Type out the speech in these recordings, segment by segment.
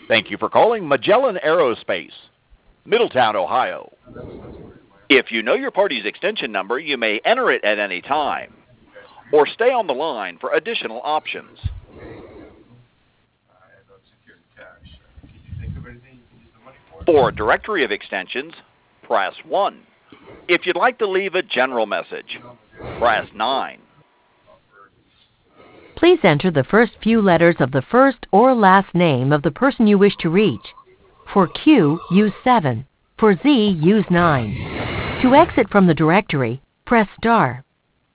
Thank you for calling Magellan Aerospace, Middletown, Ohio. If you know your party's extension number, you may enter it at any time, or stay on the line for additional options. For a directory of extensions, press 1. If you'd like to leave a general message, press 9. Please enter the first few letters of the first or last name of the person you wish to reach. For Q, use 7. For Z, use 9. To exit from the directory, press star.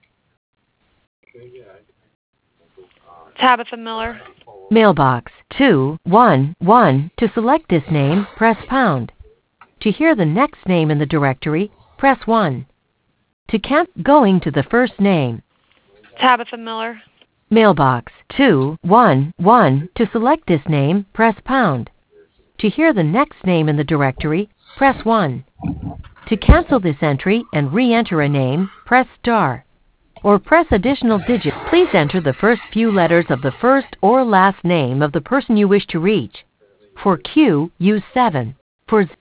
Tabitha Miller. Mailbox 211. To select this name, press pound. To hear the next name in the directory, press 1. To going to the first name. Tabitha Miller. Mailbox 211. To select this name, press pound. To hear the next name in the directory, press 1. To cancel this entry and re-enter a name, press star. Or press additional digits. Please enter the first few letters of the first or last name of the person you wish to reach. For Q, use 7. For Z,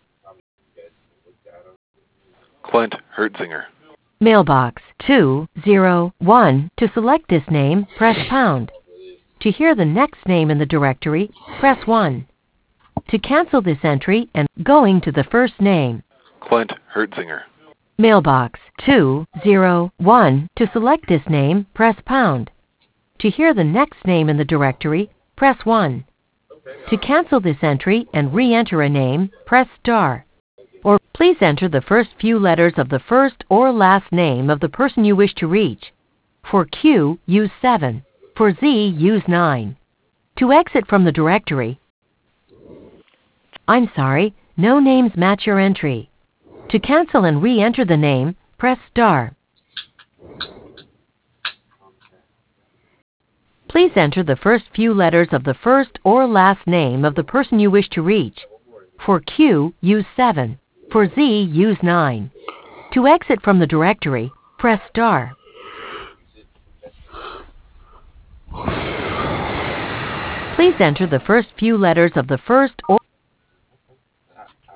Clint Hertzinger. Mailbox 201. To select this name, press pound. To hear the next name in the directory, press 1. To cancel this entry and going to the first name. Clint Hertzinger. Mailbox 201. To select this name, press pound. To hear the next name in the directory, press 1. To cancel this entry and re-enter a name, press star. Or please enter the first few letters of the first or last name of the person you wish to reach. For Q, use 7. For Z, use 9. To exit from the directory, I'm sorry, no names match your entry. To cancel and re-enter the name, press star. Please enter the first few letters of the first or last name of the person you wish to reach. For Q, use 7. For Z, use 9. To exit from the directory, press star. Please enter the first few letters of the first or